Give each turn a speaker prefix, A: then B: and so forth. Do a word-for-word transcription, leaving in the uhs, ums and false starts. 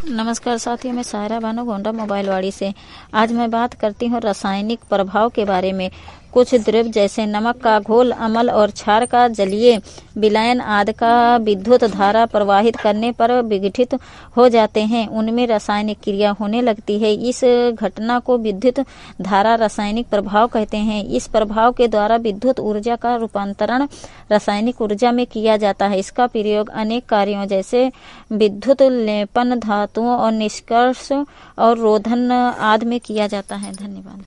A: नमस्कार साथियों, मैं सायरा बानो गोंडा मोबाइल वाड़ी से। आज मैं बात करती हूँ रासायनिक प्रभाव के बारे में। कुछ द्रव्य जैसे नमक का घोल, अम्ल और क्षार का जलीय विलयन आदि का विद्युत धारा प्रवाहित करने पर विघटित हो जाते हैं। उनमें रासायनिक क्रिया होने लगती है। इस घटना को विद्युत धारा रासायनिक प्रभाव कहते हैं। इस प्रभाव के द्वारा विद्युत ऊर्जा का रूपांतरण रासायनिक ऊर्जा में किया जाता है। इसका प्रयोग अनेक कार्यों जैसे विद्युत लेपन, धातुओं और निष्कर्ष और रोधन आदि में किया जाता है। धन्यवाद।